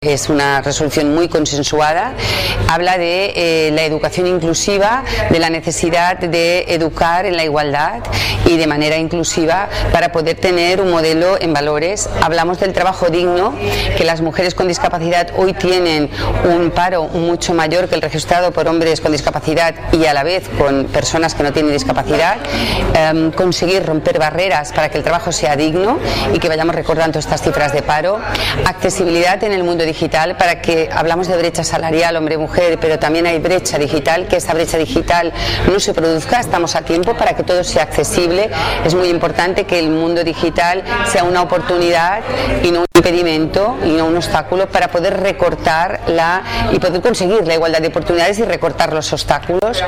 Es una resolución muy consensuada, habla de la educación inclusiva, de la necesidad de educar en la igualdad y de manera inclusiva para poder tener un modelo en valores. Hablamos del trabajo digno, que las mujeres con discapacidad hoy tienen un paro mucho mayor que el registrado por hombres con discapacidad y a la vez con personas que no tienen discapacidad. Conseguir romper barreras para que el trabajo sea digno y que vayamos recordando estas cifras de paro. Accesibilidad en el mundo digital, para que hablamos de brecha salarial hombre-mujer, pero también hay brecha digital, que esa brecha digital no se produzca. Estamos a tiempo para que todo sea accesible. Es muy importante que el mundo digital sea una oportunidad y no un impedimento y no un obstáculo para poder recortar y poder conseguir la igualdad de oportunidades y recortar los obstáculos.